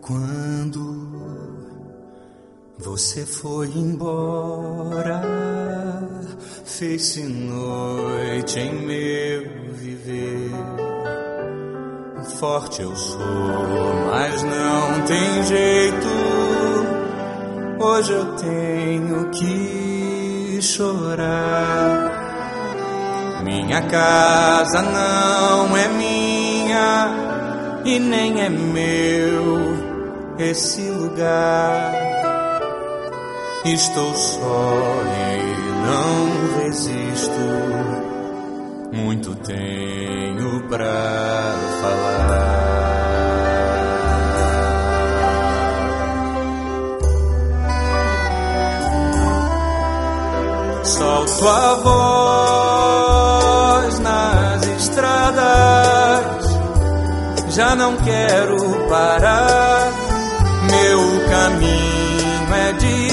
Quando você foi embora, fez-se noite em meu viver. Forte eu sou, mas não tem jeito. Hoje eu tenho que chorar. Minha casa não é minha e nem é meu esse lugar. Estou só e não resisto. Muito tenho pra falar. Solto a voz nas estradas, já não quero parar. Meu caminho é de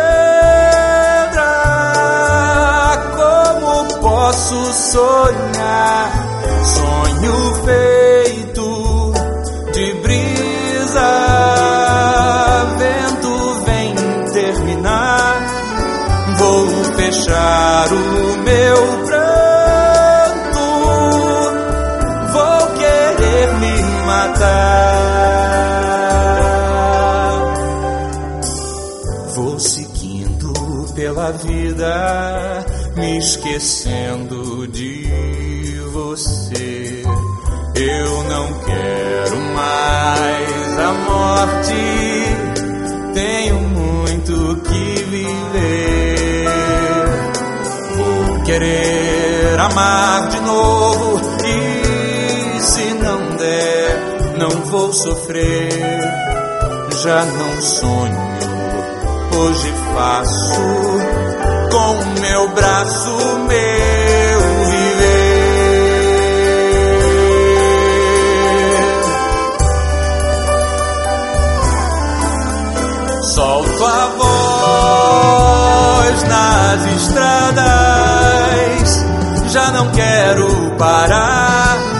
pedra. Como posso sonhar? Sonho feito de brisa. Vento vem terminar. Vou fechar o meu pranto. Vou querer me matar. Vou seguindo pela vida, me esquecendo de você. Eu não quero mais a morte. Tenho muito que viver. Vou querer amar de novo. E se não der, não vou sofrer. Já não sonho, hoje faço com o meu braço meu viver. Solto a voz nas estradas, já não quero parar.